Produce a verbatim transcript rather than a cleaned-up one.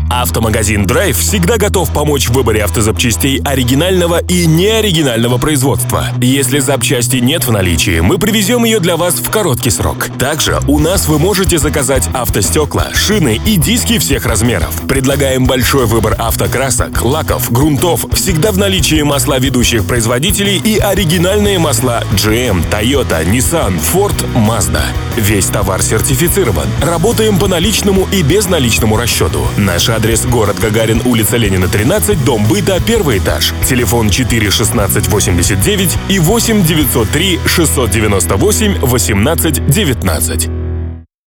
Автомагазин Драйв всегда готов помочь в выборе автозапчастей оригинального и неоригинального производства. Если запчасти нет в наличии, мы привезем ее для вас в короткий срок. Также у нас вы можете заказать автостекла, шины и диски всех размеров. Предлагаем большой выбор автокрасок, лаков, грунтов, всегда в наличии масла ведущих производителей и оригинальные масла джи эм, Toyota, Nissan, Ford, Mazda. Весь товар сертифицирован. Работаем по наличному и безналичному расчету. Наш адрес — город Гагарин, улица Ленина, тринадцать, дом быта, первый этаж. Телефон четыре шестнадцать восемьдесят девять и восемь девятьсот три шестьсот девяносто восемь восемнадцать девятнадцать.